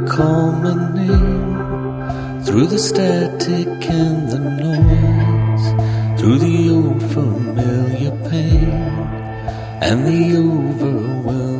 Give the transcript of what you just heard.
call my name, through the static and the noise, through the old familiar pain and the overwhelming